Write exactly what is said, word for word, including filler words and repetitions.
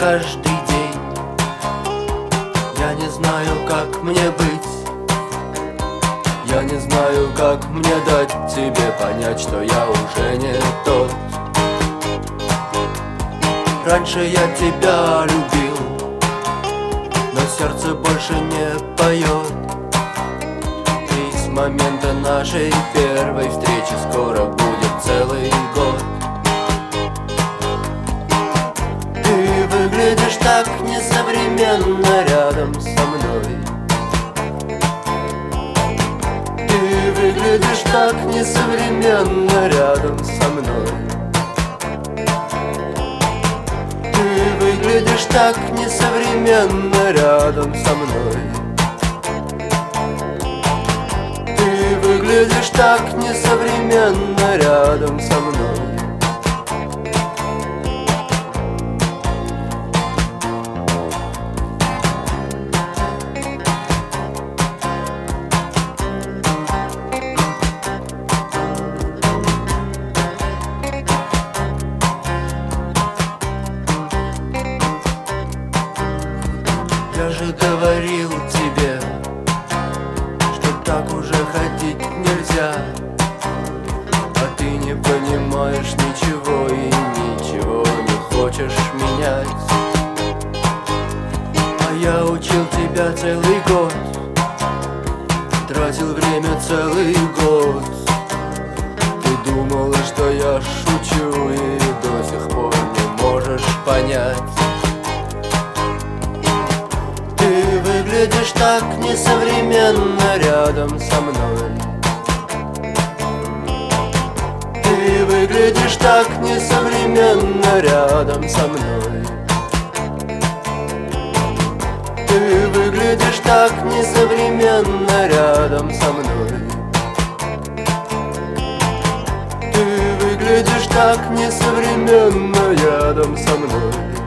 каждый день. Я не знаю, как мне быть. Я не знаю, как мне дать тебе понять, что я уже не тот. Раньше я тебя любил, но сердце больше не поет. И с момента нашей первой встречи скоро будет целый год. Ты выглядишь так несовременно рядом со мной. Ты выглядишь так несовременно рядом со мной. Ты выглядишь так несовременно рядом со мной. Ты выглядишь так несовременно рядом со мной. Я же говорил тебе, что так уже ходить нельзя. А ты не понимаешь ничего и ничего не хочешь менять. А я учил тебя целый год, тратил время целый год. Ты думала, что я шучу, и до сих пор не можешь понять. Ты выглядишь так несовременно рядом со мной. Ты выглядишь так несовременно рядом со мной. Ты выглядишь так несовременно рядом со мной. Ты выглядишь так несовременно рядом со мной.